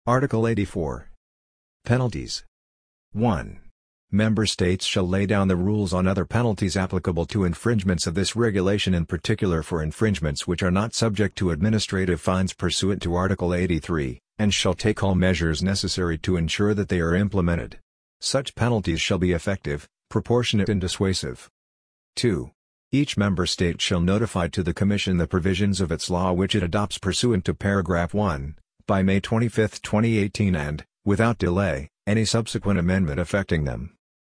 Article 84. Penalties. 1. Member states shall lay down the rules on other penalties applicable to infringements of this regulation, in particular for infringements which are not subject to administrative fines pursuant to Article 83, and shall take all measures necessary to ensure that they are implemented. Such penalties shall be effective, proportionate and dissuasive. 2. Each member state shall notify to the Commission the provisions of its law which it adopts pursuant to paragraph 1, by May 25, 2018 and, without delay, any subsequent amendment affecting them.